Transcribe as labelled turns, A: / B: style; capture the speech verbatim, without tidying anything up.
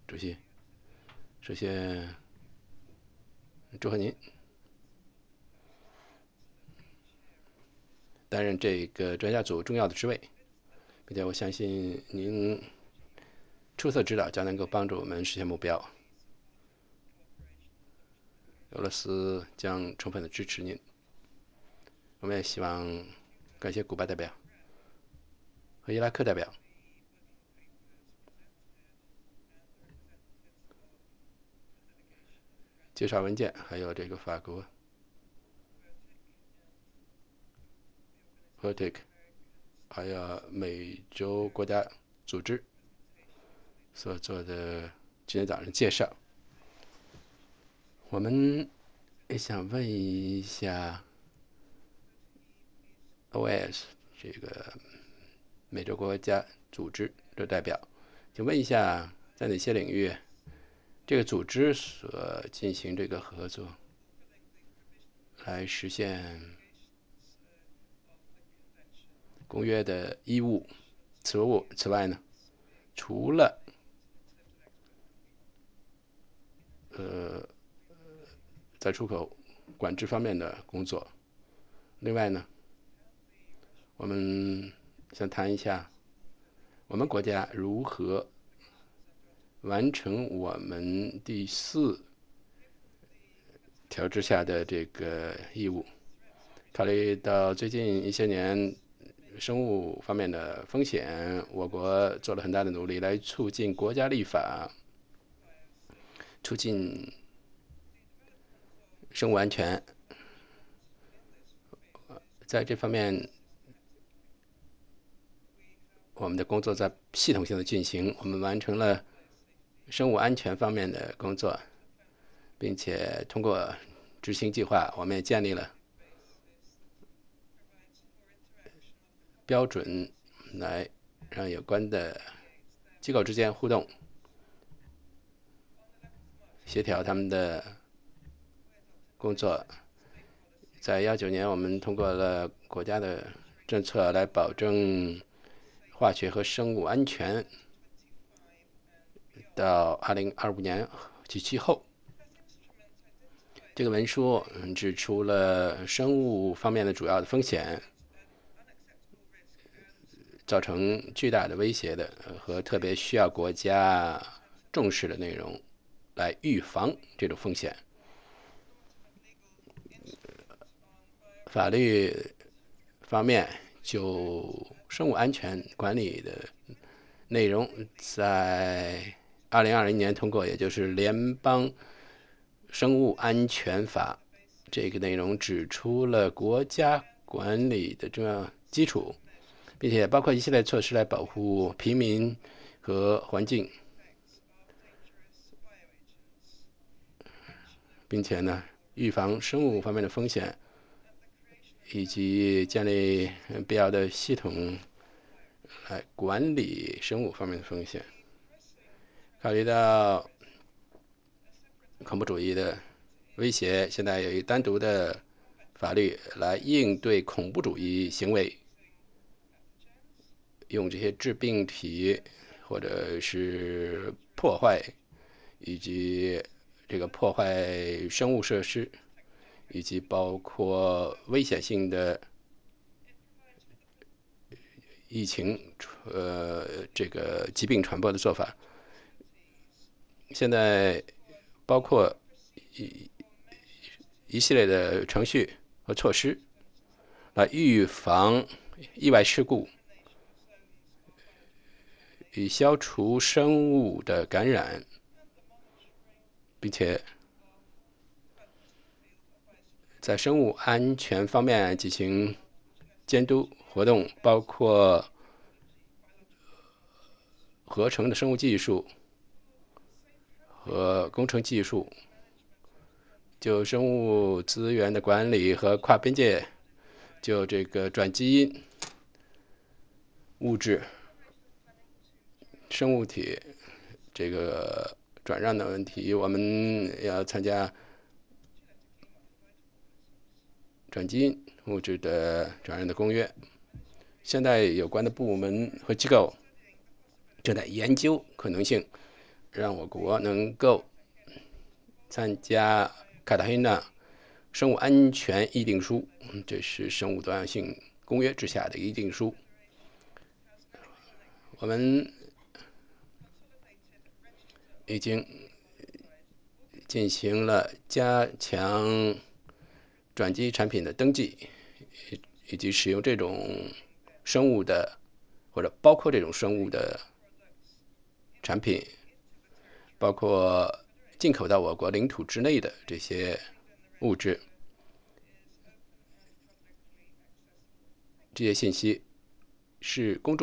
A: 主席，首先祝贺您担任这个专家组重要的职位，并且我相信您出色指导将能够帮助我们实现目标。俄罗斯将充分的支持您。我们也希望感谢古巴代表和伊拉克代表介绍文件，还有这个法国 V E R T I C， 还有美洲国家组织所做的今天早上介绍。我们也想问一下 O S 这个美洲国家组织的代表，请问一下，在哪些领域这个组织所进行这个合作，来实现公约的义务？此物此外呢，除了呃在出口管制方面的工作，另外呢，我们想谈一下我们国家如何完成我们第四条之下的这个义务。考虑到最近一些年生物方面的风险，我国做了很大的努力来促进国家立法，促进生物安全。在这方面，我们的工作在系统性的进行，我们完成了生物安全方面的工作，并且通过执行计划，我们也建立了标准，来让有关的机构之间互动，协调他们的工作。在幺九年，我们通过了国家的政策来保证化学和生物安全。到二零二五年及其后，这个文书指出了生物方面的主要的风险，造成巨大的威胁的和特别需要国家重视的内容，来预防这种风险。法律方面，就生物安全管理的内容，在二零二零年通过，也就是联邦生物安全法。这个内容指出了国家管理的重要基础，并且包括一系列措施来保护平民和环境，并且呢，预防生物方面的风险，以及建立必要的系统来管理生物方面的风险。考虑到恐怖主义的威胁，现在有一单独的法律来应对恐怖主义行为，用这些致病体或者是破坏以及这个破坏生物设施，以及包括危险性的疫情呃这个疾病传播的做法。现在包括一一系列的程序和措施来预防意外事故，以消除生物的感染，并且在生物安全方面进行监督活动，包括合成的生物技术和工程技术，就生物资源的管理和跨边界，就这个转基因物质、生物体这个转让的问题，我们要参加转基因物质的转让的公约。现在有关的部门和机构正在研究可能性， 让我国能够参加卡塔黑纳生物安全议定书，这是生物多样性公约之下的议定书。我们已经进行了加强转基因产品的登记，以及使用这种生物的或者包括这种生物的产品，包括进口到我国领土之内的这些物质，这些信息是公众